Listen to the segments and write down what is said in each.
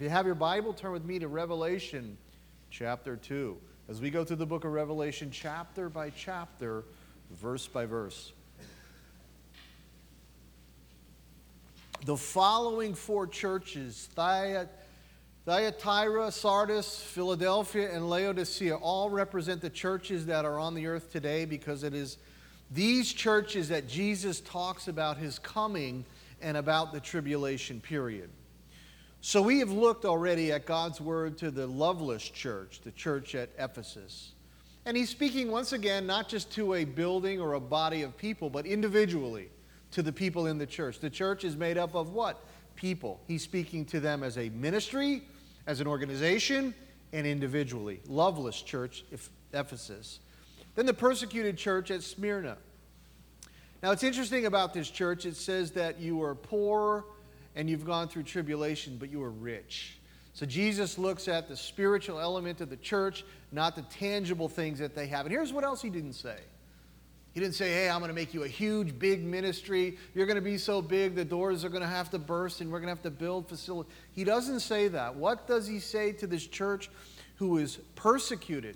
If you have your Bible, turn with me to Revelation chapter 2. As we go through the book of Revelation chapter by chapter, verse by verse. The following four churches, Thyatira, Sardis, Philadelphia, and Laodicea, all represent the churches that are on the earth today, because it is these churches that Jesus talks about his coming and about the tribulation period. So we have looked already at God's word to the loveless church, the church at Ephesus. And he's speaking once again not just to a building or a body of people, but individually to the people in the church. The church is made up of what? People. He's speaking to them as a ministry, as an organization, and individually. Loveless church, Ephesus. Then the persecuted church at Smyrna. Now it's interesting about this church. It says that you are poor and you've gone through tribulation, but you are rich. So Jesus looks at the spiritual element of the church, not the tangible things that they have. And here's what else he didn't say. He didn't say, hey, I'm going to make you a huge, big ministry. You're going to be so big, the doors are going to have to burst, and we're going to have to build facilities. He doesn't say that. What does he say to this church who is persecuted?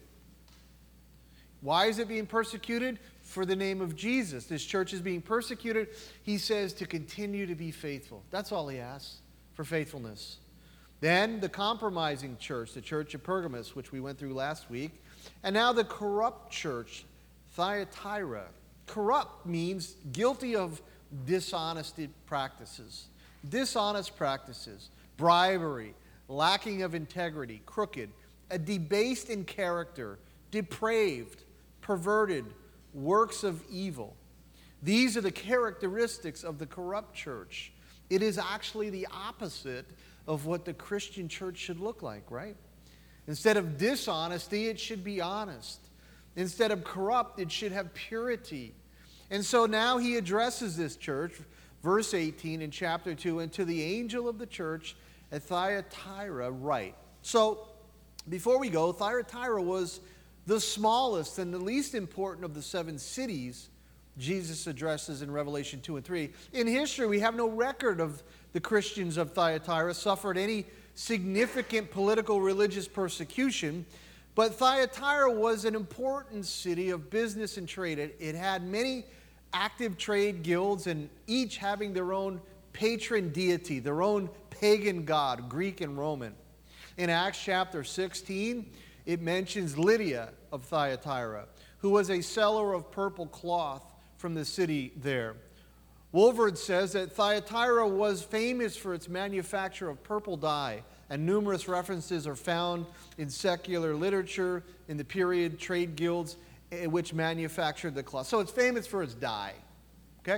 Why is it being persecuted? For the name of Jesus. This church is being persecuted. He says to continue to be faithful. That's all he asks, for faithfulness. Then the compromising church, the church of Pergamos, which we went through last week. And now the corrupt church, Thyatira. Corrupt means guilty of dishonest practices. Dishonest practices, bribery, lacking of integrity, crooked, debased in character, depraved, perverted, works of evil. These are the characteristics of the corrupt church. It is actually the opposite of what the Christian church should look like, right? Instead of dishonesty, it should be honest. Instead of corrupt, it should have purity. And so now he addresses this church, verse 18 in chapter 2, and to the angel of the church at Thyatira write. So, before we go, Thyatira was the smallest and the least important of the 7 cities Jesus addresses in Revelation 2 and 3. In history, we have no record of the Christians of Thyatira suffered any significant political religious persecution, but Thyatira was an important city of business and trade. It had many active trade guilds, and each having their own patron deity, their own pagan god, Greek and Roman. In Acts chapter 16, it mentions Lydia of Thyatira, who was a seller of purple cloth from the city there. Wolverd says that Thyatira was famous for its manufacture of purple dye, and numerous references are found in secular literature in the period trade guilds which manufactured the cloth. So it's famous for its dye. Okay?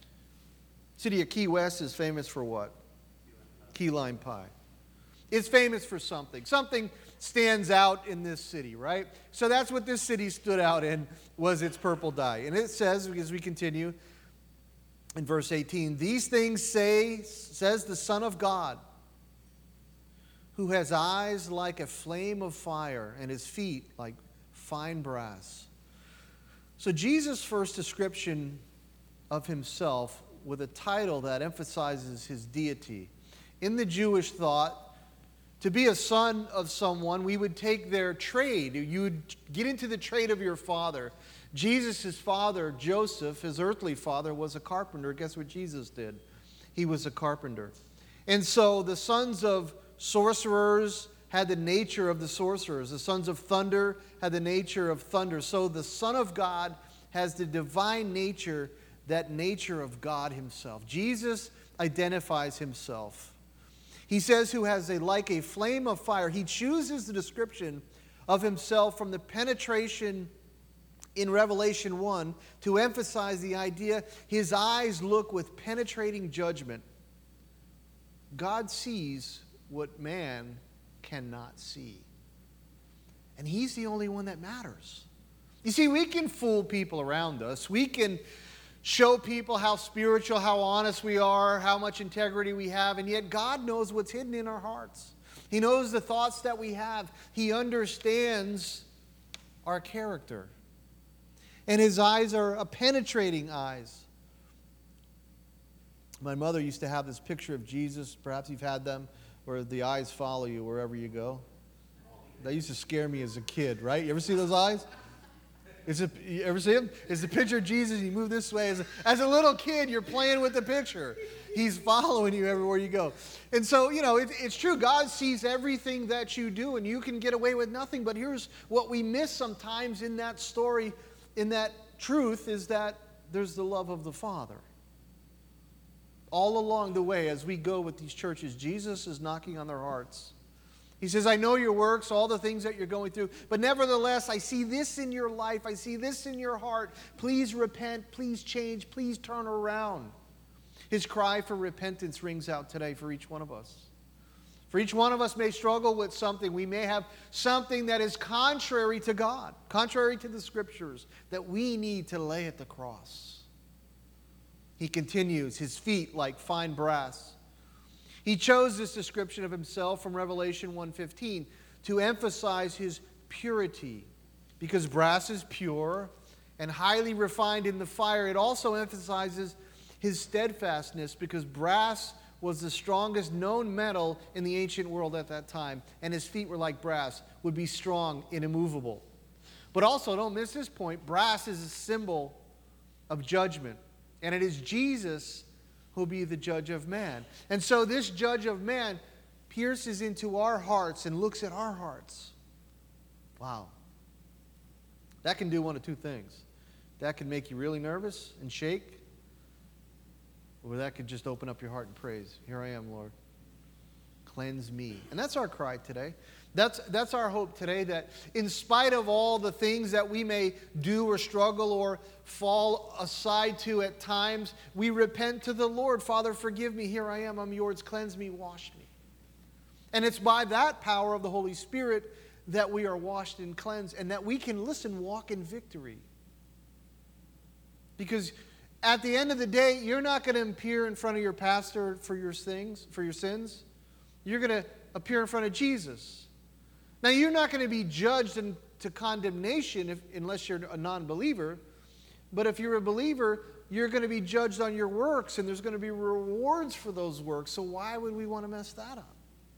City of Key West is famous for what? Key lime pie. It's famous for something. Something stands out in this city, right? So that's what this city stood out in, was its purple dye. And it says, as we continue in verse 18, these things says the Son of God, who has eyes like a flame of fire and his feet like fine brass. So Jesus' first description of himself with a title that emphasizes his deity. In the Jewish thought, to be a son of someone, we would take their trade. You would get into the trade of your father. Jesus' father, Joseph, his earthly father, was a carpenter. Guess what Jesus did? He was a carpenter. And so the sons of sorcerers had the nature of the sorcerers. The sons of thunder had the nature of thunder. So the Son of God has the divine nature, that nature of God himself. Jesus identifies himself. He says, who has like a flame of fire. He chooses the description of himself from the penetration in Revelation 1 to emphasize the idea his eyes look with penetrating judgment. God sees what man cannot see. And he's the only one that matters. You see, we can fool people around us. We can show people how spiritual, how honest we are, how much integrity we have, and yet God knows what's hidden in our hearts. He knows the thoughts that we have. He understands our character. And his eyes are a penetrating eyes. My mother used to have this picture of Jesus, perhaps you've had them, where the eyes follow you wherever you go. That used to scare me as a kid, right? You ever see those eyes? You ever see them? It's the picture of Jesus. You move this way. As a little kid, you're playing with the picture. He's following you everywhere you go. And so, it's true. God sees everything that you do, and you can get away with nothing. But here's what we miss sometimes in that story, in that truth, is that there's the love of the Father. All along the way, as we go with these churches, Jesus is knocking on their hearts. He says, I know your works, all the things that you're going through, but nevertheless, I see this in your life. I see this in your heart. Please repent. Please change. Please turn around. His cry for repentance rings out today for each one of us. For each one of us may struggle with something. We may have something that is contrary to God, contrary to the Scriptures, that we need to lay at the cross. He continues, his feet like fine brass. He chose this description of himself from Revelation 1:15 to emphasize his purity. Because brass is pure and highly refined in the fire, it also emphasizes his steadfastness, because brass was the strongest known metal in the ancient world at that time, and his feet were like brass, would be strong and immovable. But also, don't miss this point, brass is a symbol of judgment, and it is Jesus who'll be the judge of man. And so this judge of man pierces into our hearts and looks at our hearts. Wow. That can do one of two things. That can make you really nervous and shake, or that could just open up your heart and praise. Here I am, Lord. Cleanse me. And that's our cry today. That's our hope today, that in spite of all the things that we may do or struggle or fall aside to at times, we repent to the Lord. Father, forgive me. Here I am. I'm yours. Cleanse me. Wash me. And it's by that power of the Holy Spirit that we are washed and cleansed, and that we can, walk in victory. Because at the end of the day, you're not going to appear in front of your pastor for your sins. You're going to appear in front of Jesus. Now, you're not going to be judged into condemnation unless you're a non-believer. But if you're a believer, you're going to be judged on your works, and there's going to be rewards for those works. So why would we want to mess that up?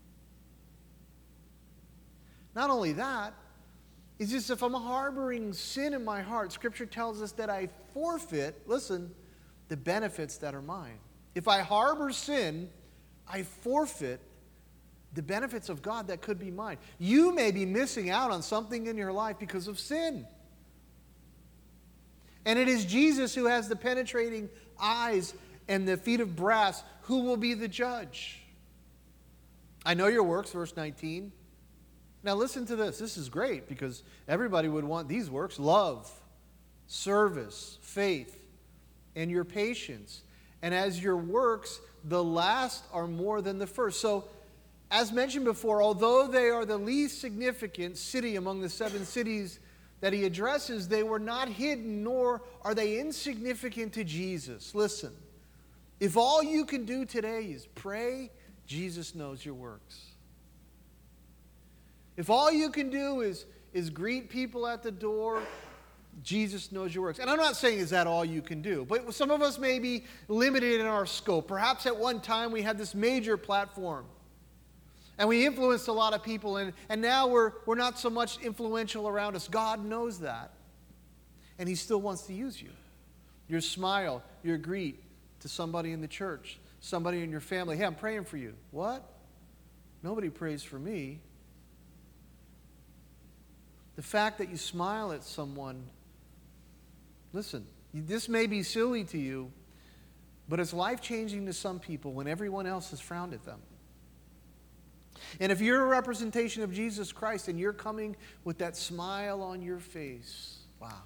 Not only that, it's just if I'm harboring sin in my heart, Scripture tells us that I forfeit, the benefits that are mine. If I harbor sin, I forfeit the benefits of God that could be mine. You may be missing out on something in your life because of sin. And it is Jesus who has the penetrating eyes and the feet of brass who will be the judge. I know your works, verse 19. Now listen to this. This is great because everybody would want these works. Love, service, faith, and your patience. And as your works, the last are more than the first. So, as mentioned before, although they are the least significant city among the 7 cities that he addresses, they were not hidden, nor are they insignificant to Jesus. Listen, if all you can do today is pray, Jesus knows your works. If all you can do is greet people at the door, Jesus knows your works. And I'm not saying is that all you can do, but some of us may be limited in our scope. Perhaps at one time we had this major platform, and we influenced a lot of people, and now we're not so much influential around us. God knows that, and he still wants to use you. Your smile, your greet to somebody in the church, somebody in your family. Hey, I'm praying for you. What? Nobody prays for me. The fact that you smile at someone, listen, this may be silly to you, but it's life-changing to some people when everyone else has frowned at them. And if you're a representation of Jesus Christ and you're coming with that smile on your face, wow.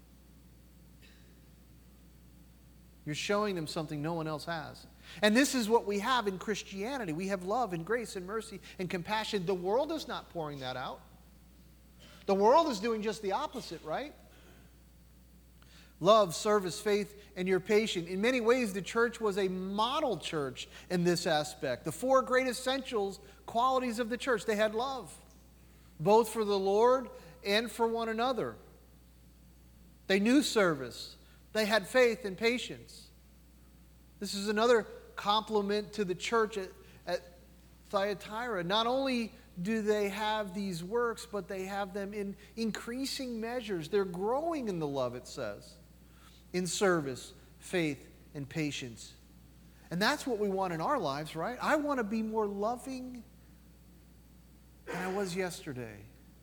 You're showing them something no one else has. And this is what we have in Christianity. We have love and grace and mercy and compassion. The world is not pouring that out. The world is doing just the opposite, right? Love, service, faith, and you're patient. In many ways, the church was a model church in this aspect. The 4 great essentials, qualities of the church. They had love, both for the Lord and for one another. They knew service. They had faith and patience. This is another compliment to the church Thyatira. Not only do they have these works, but they have them in increasing measures. They're growing in the love, it says, in service, faith, and patience. And that's what we want in our lives, right? I want to be more loving than I was yesterday.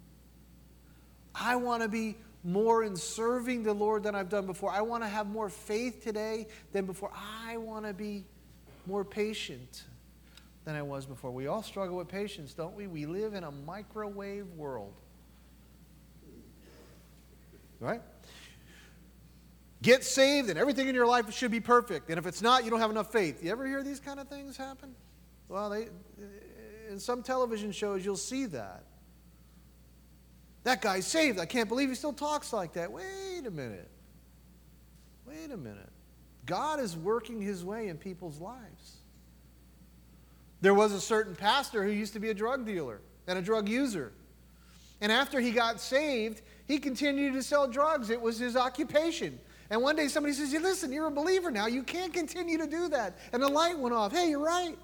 I want to be more in serving the Lord than I've done before. I want to have more faith today than before. I want to be more patient than I was before. We all struggle with patience, don't we? We live in a microwave world. Right? Get saved and everything in your life should be perfect. And if it's not, you don't have enough faith. You ever hear these kind of things happen? Well, in some television shows, you'll see that. That guy's saved. I can't believe he still talks like that. Wait a minute. Wait a minute. God is working his way in people's lives. There was a certain pastor who used to be a drug dealer and a drug user. And after he got saved, he continued to sell drugs. It was his occupation. And one day somebody says, listen, you're a believer now. You can't continue to do that. And the light went off. Hey, you're right.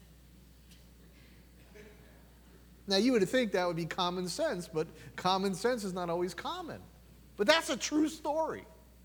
Now, you would think that would be common sense, but common sense is not always common. But that's a true story.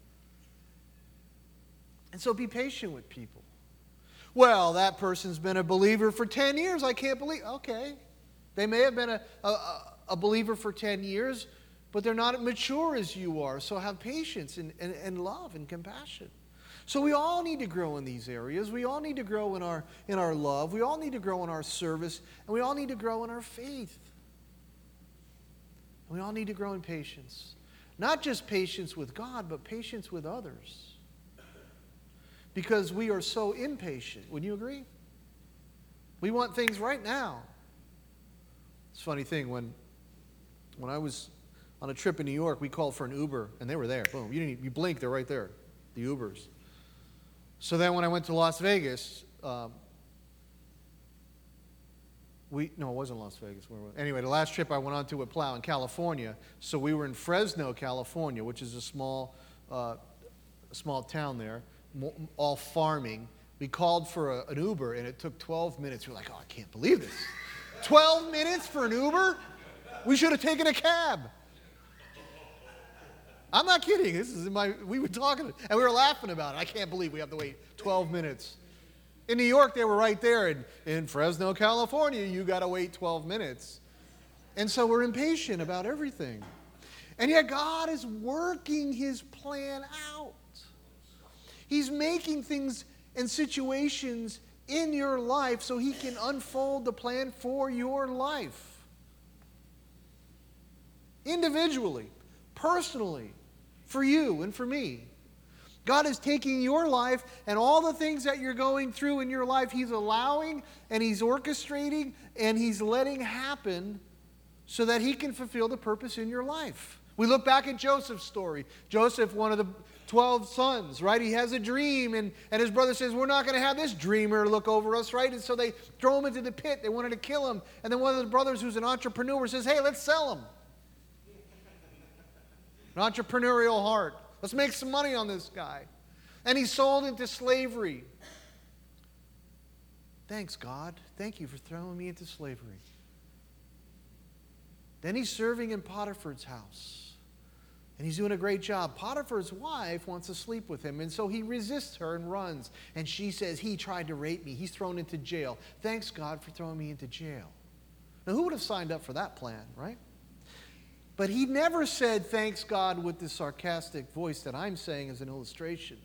And so be patient with people. Well, that person's been a believer for 10 years. I can't believe. Okay. They may have been a believer for 10 years, but they're not as mature as you are. So have patience and love and compassion. So we all need to grow in these areas. We all need to grow in our love. We all need to grow in our service. And we all need to grow in our faith. And we all need to grow in patience. Not just patience with God, but patience with others. Because we are so impatient. Wouldn't you agree? We want things right now. It's a funny thing. When I was on a trip in New York, we called for an Uber, and they were there. Boom. You blink, they're right there. The Ubers. So then when I went to Las Vegas, no, it wasn't Las Vegas. Anyway, the last trip I went on to with Plow in California, so we were in Fresno, California, which is a small town there, all farming. We called for an Uber, and it took 12 minutes. We're like, I can't believe this. 12 minutes for an Uber? We should have taken a cab. I'm not kidding. We were talking, and we were laughing about it. I can't believe we have to wait 12 minutes. In New York, they were right there. In Fresno, California, you got to wait 12 minutes. And so we're impatient about everything. And yet God is working his plan out. He's making things and situations in your life so he can unfold the plan for your life. Individually, personally, for you and for me. God is taking your life and all the things that you're going through in your life, he's allowing and he's orchestrating and he's letting happen so that he can fulfill the purpose in your life. We look back at Joseph's story. Joseph, one of the 12 sons, right? He has a dream, and his brother says, we're not going to have this dreamer look over us, right? And so they throw him into the pit. They wanted to kill him. And then one of the brothers, who's an entrepreneur, says, hey, let's sell him. An entrepreneurial heart. Let's make some money on this guy. And he's sold into slavery. Thanks, God. Thank you for throwing me into slavery. Then he's serving in Potiphar's house. And he's doing a great job. Potiphar's wife wants to sleep with him, and so he resists her and runs. And she says, he tried to rape me. He's thrown into jail. Thanks, God, for throwing me into jail. Now, who would have signed up for that plan, right? But he never said, thanks, God, with this sarcastic voice that I'm saying as an illustration.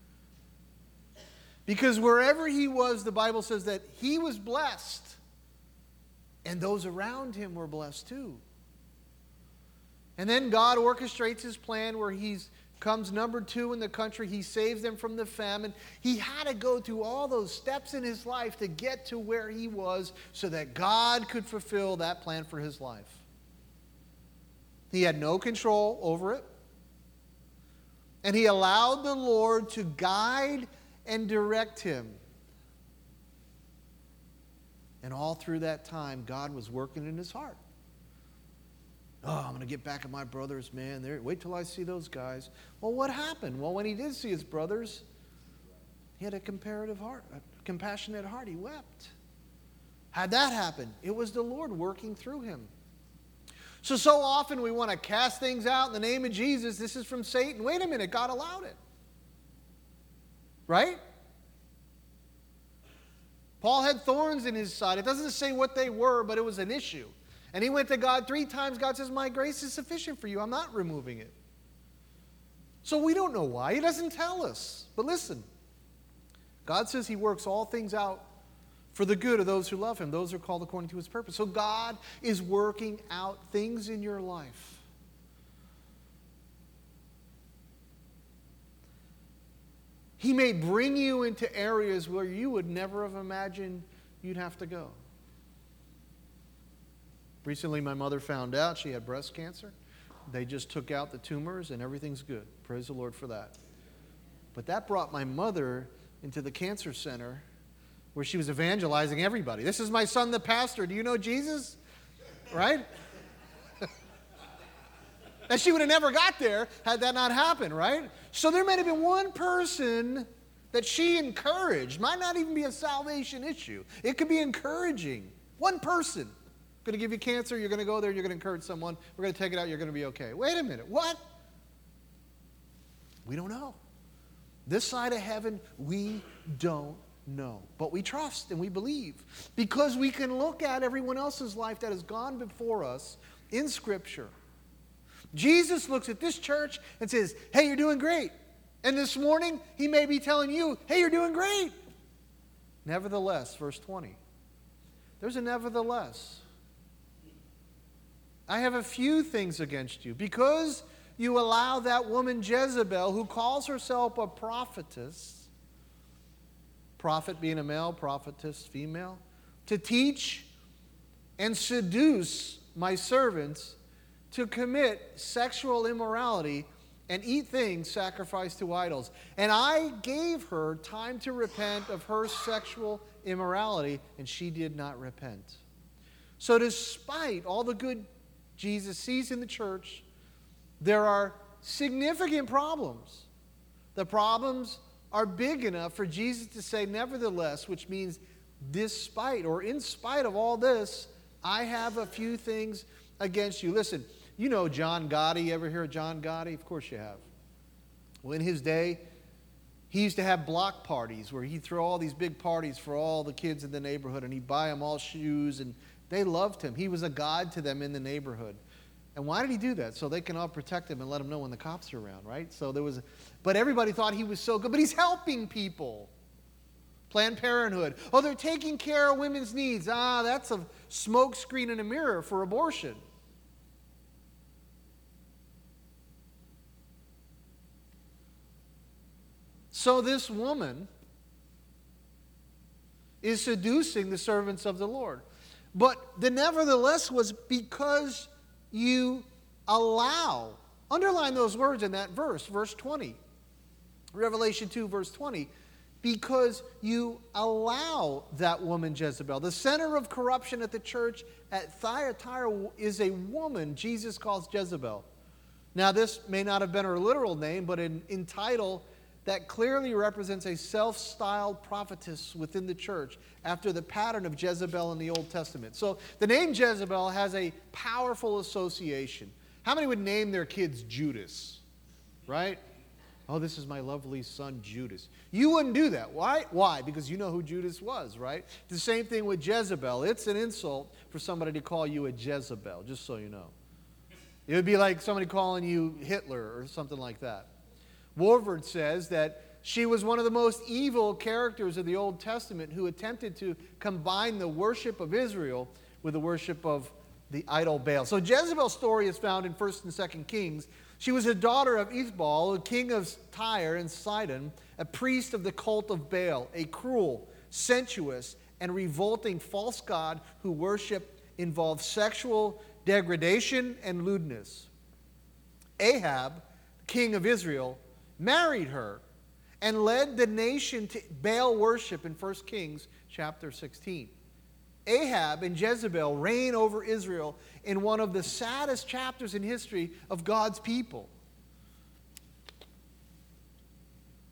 Because wherever he was, the Bible says that he was blessed. And those around him were blessed too. And then God orchestrates his plan where he comes number 2 in the country. He saves them from the famine. He had to go through all those steps in his life to get to where he was so that God could fulfill that plan for his life. He had no control over it. And he allowed the Lord to guide and direct him. And all through that time, God was working in his heart. Oh, I'm going to get back at my brothers, man. Wait till I see those guys. Well, what happened? Well, when he did see his brothers, he had a compassionate heart. He wept. How'd that happen? It was the Lord working through him. So often we want to cast things out in the name of Jesus. This is from Satan. Wait a minute, God allowed it. Right? Paul had thorns in his side. It doesn't say what they were, but it was an issue. And he went to God 3 times. God says, my grace is sufficient for you. I'm not removing it. So we don't know why. He doesn't tell us. But listen, God says he works all things out for the good of those who love him. Those who are called according to his purpose. So God is working out things in your life. He may bring you into areas where you would never have imagined you'd have to go. Recently, my mother found out she had breast cancer. They just took out the tumors and everything's good. Praise the Lord for that. But that brought my mother into the cancer center where she was evangelizing everybody. This is my son, the pastor. Do you know Jesus? Right? And she would have never got there had that not happened, right? So there might have been one person that she encouraged. Might not even be a salvation issue. It could be encouraging. One person. Going to give you cancer, you're going to go there, you're going to encourage someone, we're going to take it out, you're going to be okay. Wait a minute, what? We don't know. This side of heaven, we don't know. But we trust and we believe because we can look at everyone else's life that has gone before us in Scripture. Jesus looks at this church and says, hey, you're doing great. And this morning, he may be telling you, hey, you're doing great. Nevertheless, verse 20. There's a nevertheless. I have a few things against you. Because you allow that woman Jezebel, who calls herself a prophetess, prophet being a male, prophetess female, to teach and seduce my servants to commit sexual immorality and eat things sacrificed to idols. And I gave her time to repent of her sexual immorality, and she did not repent. So despite all the good Jesus sees in the church, there are significant problems. The problems are big enough for Jesus to say, nevertheless, which means despite or in spite of all this, I have a few things against you. Listen, you know John Gotti. You ever hear of John Gotti? Of course you have. Well, in his day, he used to have block parties where he'd throw all these big parties for all the kids in the neighborhood, and he'd buy them all shoes, and they loved him. He was a god to them in the neighborhood. And why did he do that? So they can all protect him and let him know when the cops are around, right? But everybody thought he was so good. But he's helping people. Planned Parenthood. Oh, they're taking care of women's needs. That's a smoke screen and a mirror for abortion. So this woman is seducing the servants of the Lord. But the nevertheless was because you allow. Underline those words in that verse, verse 20. Revelation 2, verse 20. Because you allow that woman Jezebel. The center of corruption at the church at Thyatira is a woman Jesus calls Jezebel. Now this may not have been her literal name, but in title, that clearly represents a self-styled prophetess within the church after the pattern of Jezebel in the Old Testament. So the name Jezebel has a powerful association. How many would name their kids Judas? Right? Oh, this is my lovely son Judas. You wouldn't do that. Why? Why? Because you know who Judas was, right? The same thing with Jezebel. It's an insult for somebody to call you a Jezebel, just so you know. It would be like somebody calling you Hitler or something like that. Warford says that she was one of the most evil characters of the Old Testament who attempted to combine the worship of Israel with the worship of the idol Baal. So Jezebel's story is found in 1 and 2 Kings. She was a daughter of Ethbaal, a king of Tyre and Sidon, a priest of the cult of Baal, a cruel, sensuous, and revolting false god who worship involved sexual degradation and lewdness. Ahab, king of Israel, married her and led the nation to Baal worship in 1 Kings chapter 16. Ahab and Jezebel reign over Israel in one of the saddest chapters in history of God's people.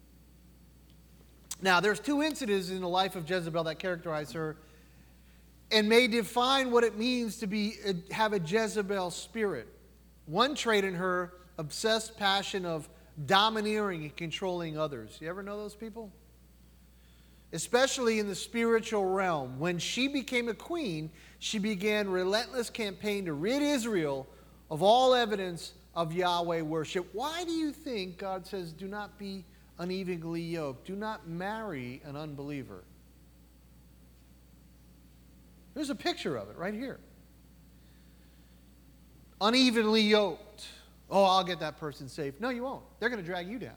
Now, there's two incidents in the life of Jezebel that characterize her. and may define what it means to have a Jezebel spirit. One trait in her, obsessed passion of domineering and controlling others. You ever know those people? Especially in the spiritual realm. When she became a queen, she began a relentless campaign to rid Israel of all evidence of Yahweh worship. Why do you think God says, do not be unevenly yoked? Do not marry an unbeliever. There's a picture of it right here. Unevenly yoked. Oh, I'll get that person saved. No, you won't. They're going to drag you down.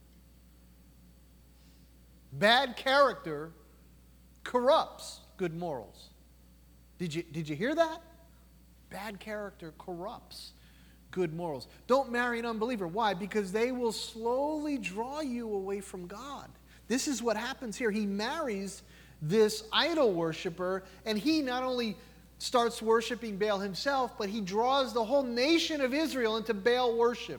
Bad character corrupts good morals. Did you hear that? Bad character corrupts good morals. Don't marry an unbeliever. Why? Because they will slowly draw you away from God. This is what happens here. He marries this idol worshiper, and he not only starts worshiping Baal himself, but he draws the whole nation of Israel into Baal worship.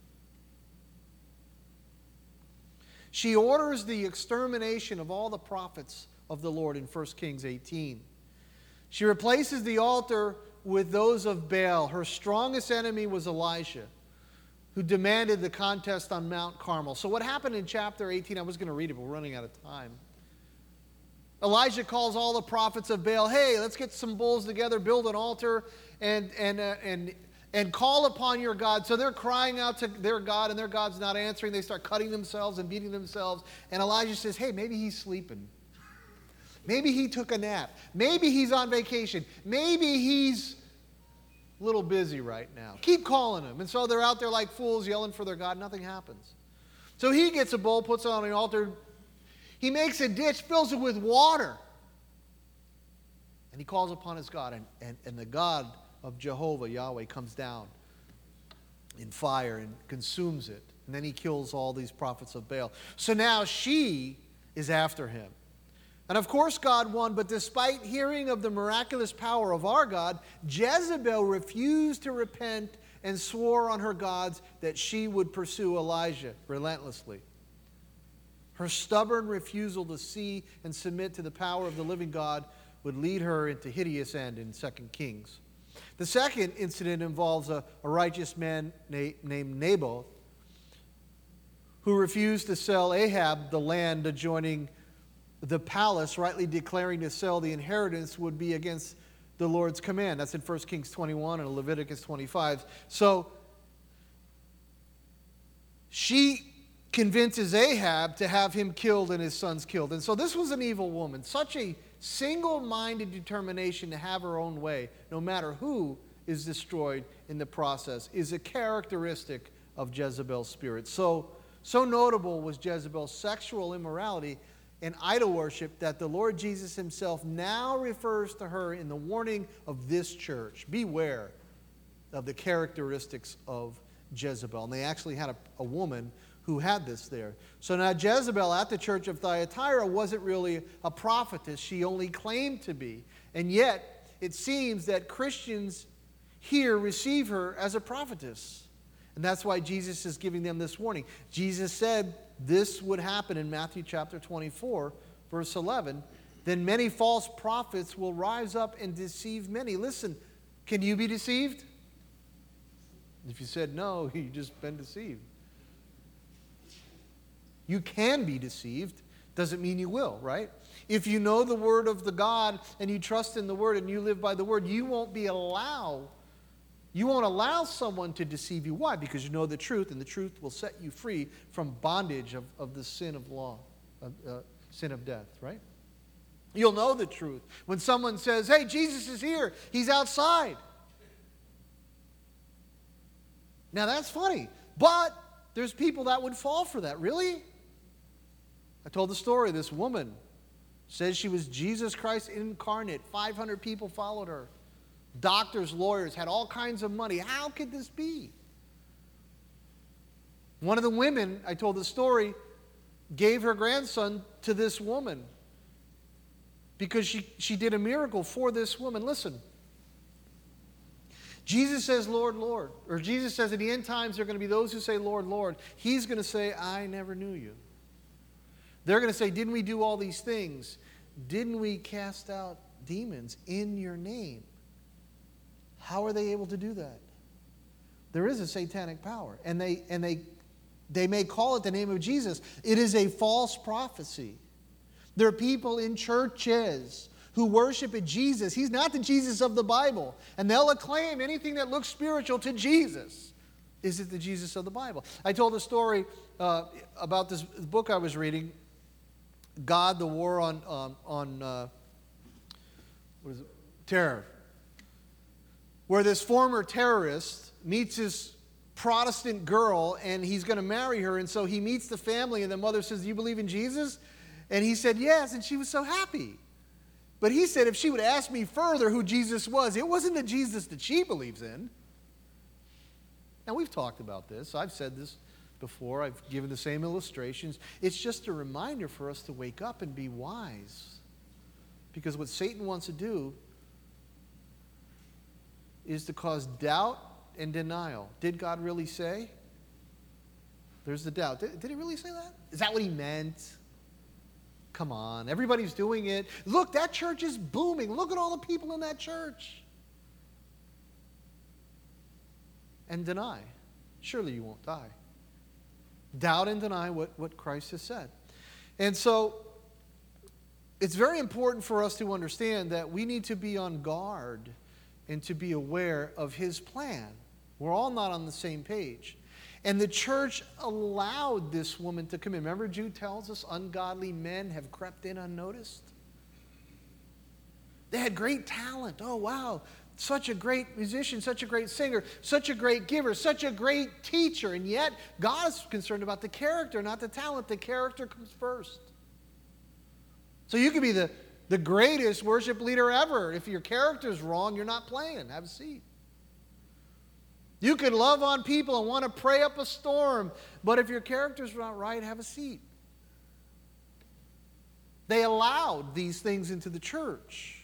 She orders the extermination of all the prophets of the Lord in 1 Kings 18. She replaces the altar with those of Baal. Her strongest enemy was Elijah, who demanded the contest on Mount Carmel. So what happened in chapter 18, I was going to read it, but we're running out of time. Elijah calls all the prophets of Baal, hey, let's get some bulls together, build an altar, and call upon your God. So they're crying out to their God, and their God's not answering. They start cutting themselves and beating themselves. And Elijah says, hey, maybe he's sleeping. Maybe he took a nap. Maybe he's on vacation. Maybe he's a little busy right now. Keep calling him. And so they're out there like fools yelling for their God. Nothing happens. So he gets a bull, puts it on an altar. He makes a ditch, fills it with water. And he calls upon his God. And the God of Jehovah, Yahweh, comes down in fire and consumes it. And then he kills all these prophets of Baal. So now she is after him. And of course God won, but despite hearing of the miraculous power of our God, Jezebel refused to repent and swore on her gods that she would pursue Elijah relentlessly. Her stubborn refusal to see and submit to the power of the living God would lead her into hideous end in 2 Kings. The second incident involves a righteous man named Naboth, who refused to sell Ahab the land adjoining the palace, rightly declaring to sell the inheritance would be against the Lord's command. That's in 1 Kings 21 and Leviticus 25. So she convinces Ahab to have him killed and his sons killed. And so this was an evil woman. Such a single-minded determination to have her own way, no matter who is destroyed in the process, is a characteristic of Jezebel's spirit. So notable was Jezebel's sexual immorality and idol worship that the Lord Jesus himself now refers to her in the warning of this church. Beware of the characteristics of Jezebel. And they actually had a woman who had this there. So now Jezebel at the church of Thyatira wasn't really a prophetess. She only claimed to be. And yet it seems that Christians here receive her as a prophetess. And that's why Jesus is giving them this warning. Jesus said this would happen in Matthew chapter 24, verse 11. Then many false prophets will rise up and deceive many. Listen, can you be deceived? If you said no, you've just been deceived. You can be deceived. Doesn't mean you will, right? If you know the word of the God and you trust in the word and you live by the word, you won't allow someone to deceive you. Why? Because you know the truth, and the truth will set you free from bondage of the sin of law, sin of death, right? You'll know the truth. When someone says, hey, Jesus is here, he's outside. Now that's funny, but there's people that would fall for that. Really? I told the story. This woman says she was Jesus Christ incarnate. 500 people followed her. Doctors, lawyers, had all kinds of money. How could this be? One of the women, I told the story, gave her grandson to this woman because she did a miracle for this woman. Listen. Jesus says, Lord, Lord. Or Jesus says at the end times there are going to be those who say, Lord, Lord. He's going to say, I never knew you. They're going to say, didn't we do all these things? Didn't we cast out demons in your name. How are they able to do that? There is a satanic power, and they may call it the name of Jesus. It is a false prophecy. There are people in churches who worship a Jesus. He's not the Jesus of the Bible, and they'll acclaim anything that looks spiritual to Jesus. Is it the Jesus of the Bible? I told a story about this book I was reading, God, the War on what is it? Terror, where this former terrorist meets his Protestant girl, and he's going to marry her, and so he meets the family, and the mother says, "Do you believe in Jesus?" And he said, "Yes," and she was so happy. But he said if she would ask me further who Jesus was, it wasn't the Jesus that she believes in. Now, we've talked about this. I've said this before. I've given the same illustrations. It's just a reminder for us to wake up and be wise. Because what Satan wants to do is to cause doubt and denial. Did God really say? There's the doubt. Did he really say that? Is that what he meant? Come on, everybody's doing it. Look, that church is booming. Look at all the people in that church. And deny. Surely you won't die. Doubt and deny what Christ has said. And so, it's very important for us to understand that we need to be on guard and to be aware of his plan. We're all not on the same page. And the church allowed this woman to come in. Remember, Jude tells us ungodly men have crept in unnoticed. They had great talent. Oh, wow. Such a great musician, such a great singer, such a great giver, such a great teacher. And yet, God is concerned about the character, not the talent. The character comes first. So you could be the greatest worship leader ever. If your character's wrong, you're not playing. Have a seat. You could love on people and want to pray up a storm, but if your character's not right, have a seat. They allowed these things into the church.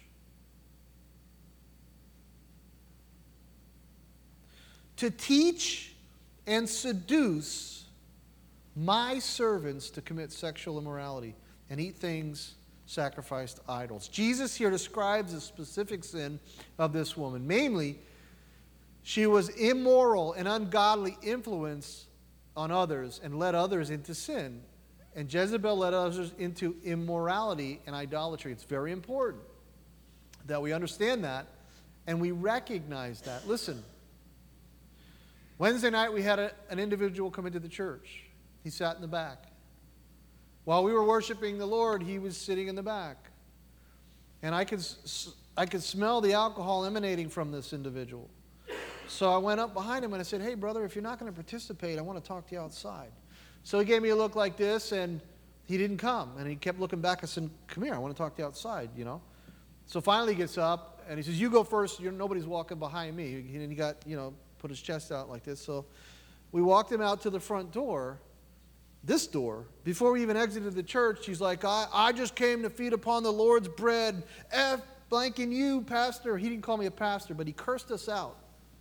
To teach and seduce my servants to commit sexual immorality and eat things sacrificed to idols. Jesus here describes the specific sin of this woman. Mainly, she was immoral and ungodly influence on others and led others into sin. And Jezebel led others into immorality and idolatry. It's very important that we understand that and we recognize that. Listen, Wednesday night we had an individual come into the church. He sat in the back. While we were worshiping the Lord, he was sitting in the back. And I could smell the alcohol emanating from this individual. So I went up behind him and I said, "Hey, brother, if you're not going to participate, I want to talk to you outside." So he gave me a look like this, and he didn't come. And he kept looking back. I said, "Come here, I want to talk to you outside, you know." So finally he gets up, and he says, "You go first. Nobody's walking behind me." And he got, put his chest out like this. So we walked him out to the front door, this door. Before we even exited the church, he's like, I just came to feed upon the Lord's bread. F blanking you, pastor. He didn't call me a pastor, but he cursed us out.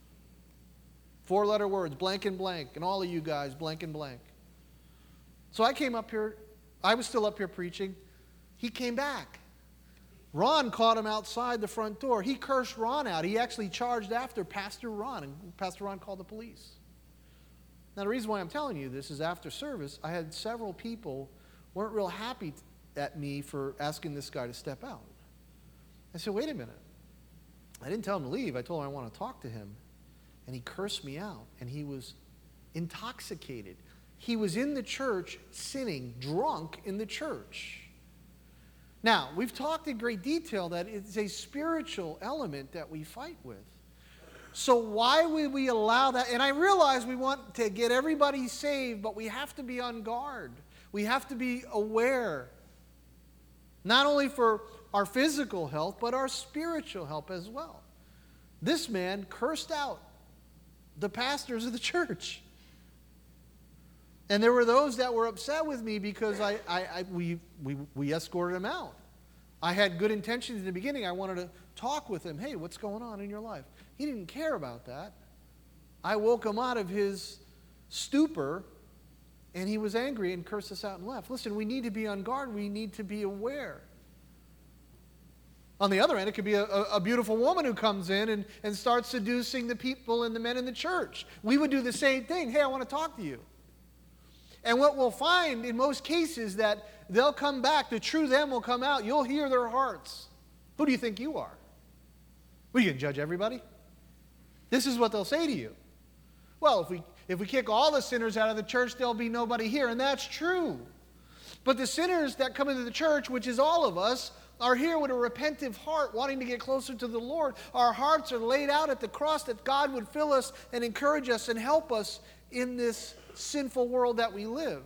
4-letter words, blank and blank, and all of you guys, blank and blank. So I came up here. I was still up here preaching. He came back. Ron caught him outside the front door. He cursed Ron out. He actually charged after Pastor Ron, and Pastor Ron called the police. Now, the reason why I'm telling you this is after service, I had several people weren't real happy at me for asking this guy to step out. I said, "Wait a minute." I didn't tell him to leave. I told him I want to talk to him. And he cursed me out, and he was intoxicated. He was in the church sinning, drunk in the church. Now, we've talked in great detail that it's a spiritual element that we fight with. So why would we allow that? And I realize we want to get everybody saved, but we have to be on guard. We have to be aware, not only for our physical health, but our spiritual health as well. This man cursed out the pastors of the church. And there were those that were upset with me because we escorted him out. I had good intentions in the beginning. I wanted to talk with him. "Hey, what's going on in your life?" He didn't care about that. I woke him out of his stupor, and he was angry and cursed us out and left. Listen, we need to be on guard. We need to be aware. On the other end, it could be a beautiful woman who comes in and starts seducing the people and the men in the church. We would do the same thing. Hey, I want to talk to you. And what we'll find in most cases that they'll come back, the true them will come out. You'll hear their hearts. Who do you think you are? Well, you can judge everybody. This is what they'll say to you. Well, if we kick all the sinners out of the church, there'll be nobody here. And that's true. But the sinners that come into the church, which is all of us, are here with a repentive heart, wanting to get closer to the Lord. Our hearts are laid out at the cross that God would fill us and encourage us and help us in this sinful world that we live.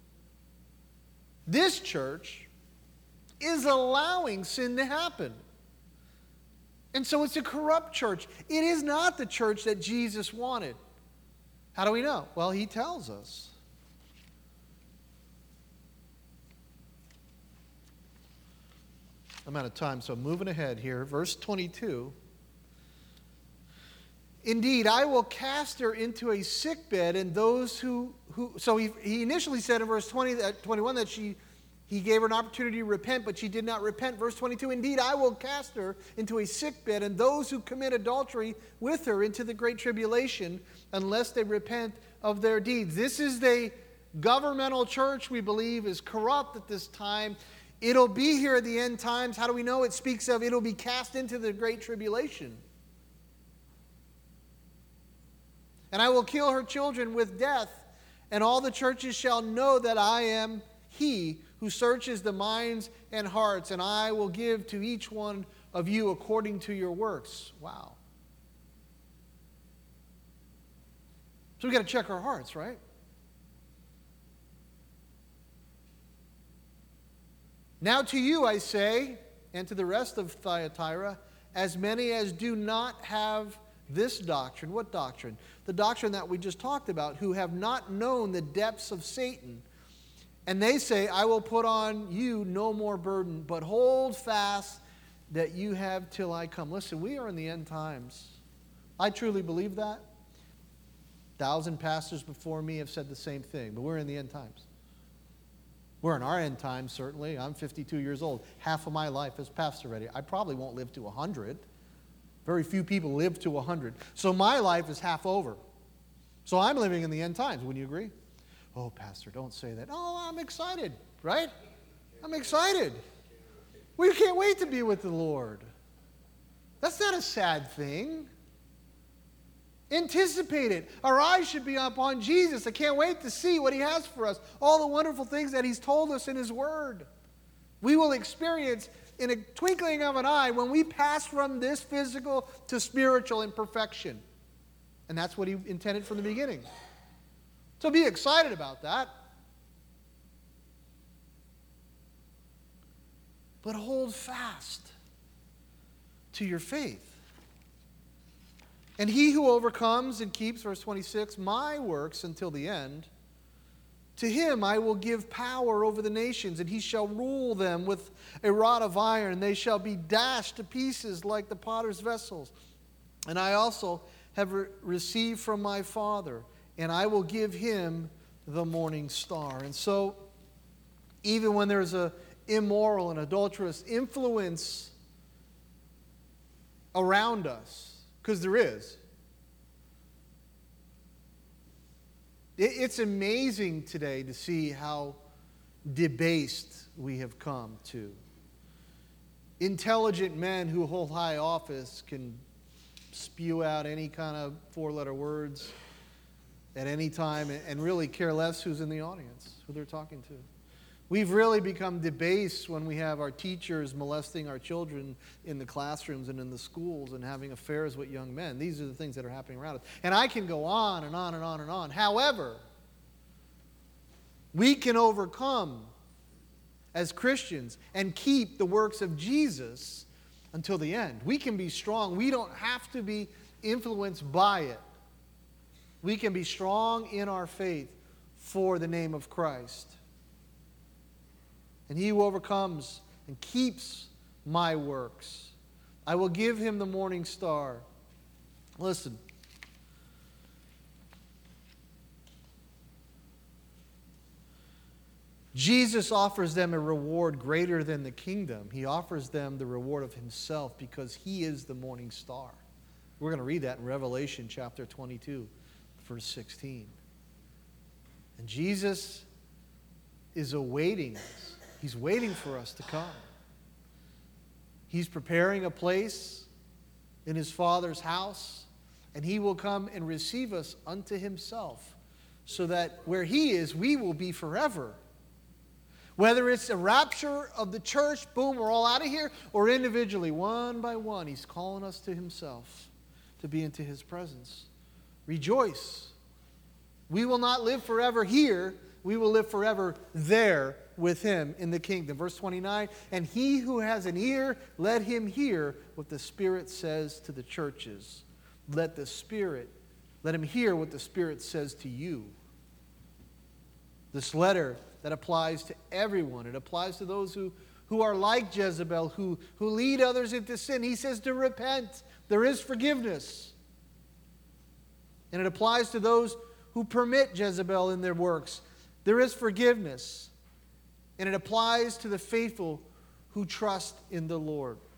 This church is allowing sin to happen. And so it's a corrupt church. It is not the church that Jesus wanted. How do we know? Well, he tells us. I'm out of time, so I'm moving ahead here. Verse 22. Indeed, I will cast her into a sickbed, and those who so he initially said in verse 21 that he gave her an opportunity to repent, but she did not repent. Verse 22, indeed, I will cast her into a sickbed, and those who commit adultery with her into the great tribulation, unless they repent of their deeds. This is the governmental church, we believe, is corrupt at this time. It'll be here at the end times. How do we know? It speaks of it'll be cast into the great tribulation. And I will kill her children with death, and all the churches shall know that I am he who searches the minds and hearts, and I will give to each one of you according to your works. Wow. So we've got to check our hearts, right? Now to you I say, and to the rest of Thyatira, as many as do not have this doctrine. What doctrine? The doctrine that we just talked about, who have not known the depths of Satan. And they say, I will put on you no more burden, but hold fast that you have till I come. Listen, we are in the end times. I truly believe that. 1,000 pastors before me have said the same thing, but we're in the end times. We're in our end times, certainly. I'm 52 years old. Half of my life is pastor already. I probably won't live to 100. Very few people live to 100. So my life is half over. So I'm living in the end times. Wouldn't you agree? Oh, Pastor, don't say that. Oh, I'm excited, right? I'm excited. We can't wait to be with the Lord. That's not a sad thing. Anticipate it. Our eyes should be upon Jesus. I can't wait to see what he has for us. All the wonderful things that he's told us in his word. We will experience in a twinkling of an eye when we pass from this physical to spiritual in perfection. And that's what he intended from the beginning. So be excited about that. But hold fast to your faith. And he who overcomes and keeps, verse 26, my works until the end, to him I will give power over the nations, and he shall rule them with a rod of iron. They shall be dashed to pieces like the potter's vessels. And I also have received from my Father, and I will give him the morning star. And so, even when there's an immoral and adulterous influence around us, because there is. It's amazing today to see how debased we have come to. Intelligent men who hold high office can spew out any kind of four-letter words at any time and really care less who's in the audience, who they're talking to. We've really become debased when we have our teachers molesting our children in the classrooms and in the schools and having affairs with young men. These are the things that are happening around us. And I can go on and on and on and on. However, we can overcome as Christians and keep the works of Jesus until the end. We can be strong. We don't have to be influenced by it. We can be strong in our faith for the name of Christ. And he who overcomes and keeps my works, I will give him the morning star. Listen. Jesus offers them a reward greater than the kingdom. He offers them the reward of himself because he is the morning star. We're going to read that in Revelation chapter 22, verse 16. And Jesus is awaiting us. He's waiting for us to come. He's preparing a place in his Father's house, and he will come and receive us unto himself, so that where he is, we will be forever. Whether it's a rapture of the church, boom, we're all out of here, or individually, one by one, he's calling us to himself to be into his presence. Rejoice. We will not live forever here. We will live forever there with him in the kingdom. Verse 29, and he who has an ear, let him hear what the Spirit says to the churches. Let him hear what the Spirit says to you. This letter that applies to everyone. It applies to those who are like Jezebel, who lead others into sin. He says to repent. There is forgiveness. And it applies to those who permit Jezebel in their works. There is forgiveness. And it applies to the faithful who trust in the Lord.